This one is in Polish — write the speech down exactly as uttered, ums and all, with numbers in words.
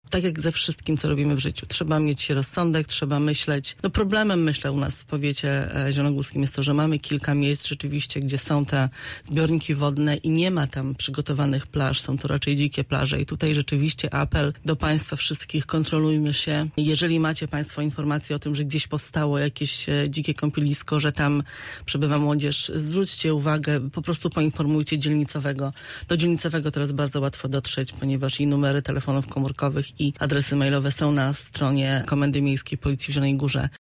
tak jak ze wszystkim, co robimy w życiu. Trzeba mieć rozsądek, trzeba myśleć. No problemem, myślę, u nas w powiecie zielonogórskim jest to, że mamy kilka miejsc rzeczywiście, gdzie są te zbiorniki wodne i nie ma tam przygotowanych plaż. Są to raczej dzikie plaże i tutaj rzeczywiście apel do Państwa wszystkich, kontrolujmy się. Jeżeli macie Państwo informacje o tym, że gdzieś powstało jakieś dzikie kąpielisko, że tam przebywa młodzież, zwróćcie uwagę, po prostu poinformujcie dzielnicowego. Do dzielnicowego teraz bardzo łatwo dotrzeć, ponieważ i numery telefonów komórkowych, i adresy mailowe są na stronie Komendy Miejskiej Policji w Zielonej Górze.